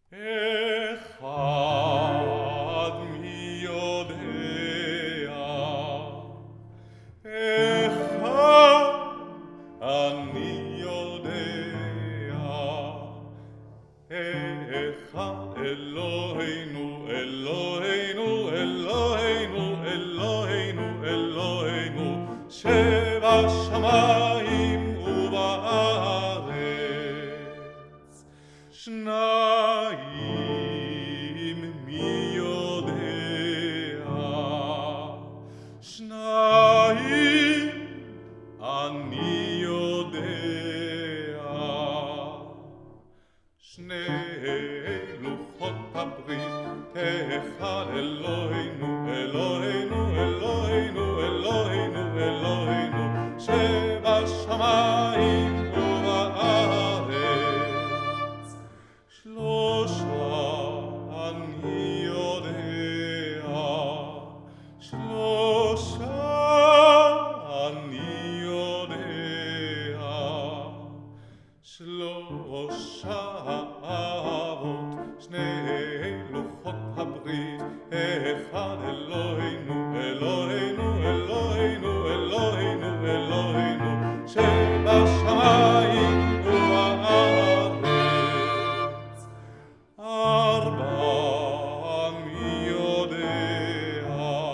אחד מי יודע, אחד אני יודע, אחד אלוהינו, אלוהינו, אלוהינו, אלוהינו, אלוהינו, שבשמיים ובארץ. שניים מי יודע, שניים אני יודע, שני לוחות הברית, אחד אלוהינו, אלוהינו, אלוהינו, אלוהינו, אלוהינו, שבשמיים ובארץ. שלושה אני יודע, שלושה אני יודע, שלושה אבות, שני לוחות הברית, אחד אלוהינו, אלוהינו, אלוהינו, אלוהינו, אלוהינו, שבשמיים ובארץ. ארבע מי יודע,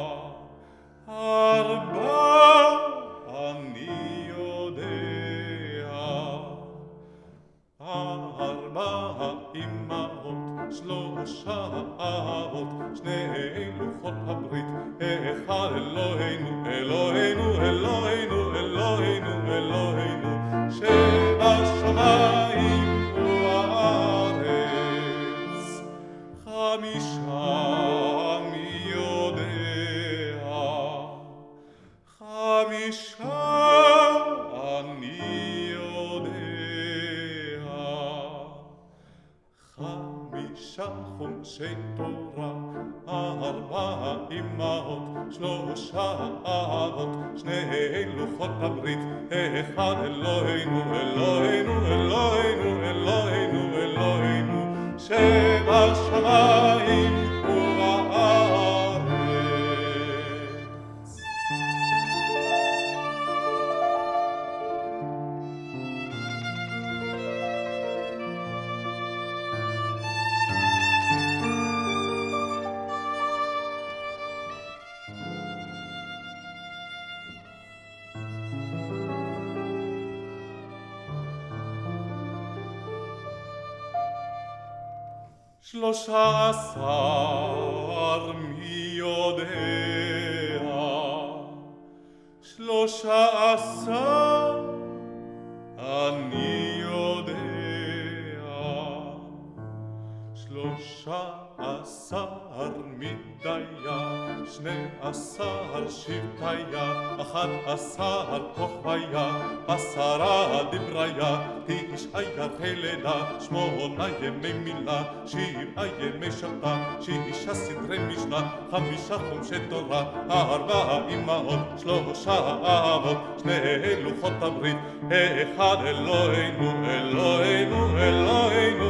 ארבע אני יודע, ארבע אמהות, שלושה אבות, שני לוחות הברית, אחד אלוהינו, אלוהינו, אלוהינו, אלוהינו, אלוהינו, שבשמיים ובארץ. חמישה מי יודע, חמישה אני יודע, חמישה חומשי תורה, ארבע אמהות, שלושה אבות, שני לוחות הברית, אחד אלוהינו, אלוהינו, אלוהינו, אלוהינו, אלוהינו, שבשמיים ובארץ. שלושה עשר מי יודע, שלושה עשר אני יודע, שלושה עשר מדיה, 12 שבטיה, 11 כוכביה, 10 דבריה, 9 ירחי לידה, 8 ימי מילה, 7 ימי שבתא, 6 סדרי משנה, 5 חומשי תורה, 4 אמהות, 3 אבות, 2 לוחות הברית, אחד אלוהינו, אלוהינו, אלוהינו,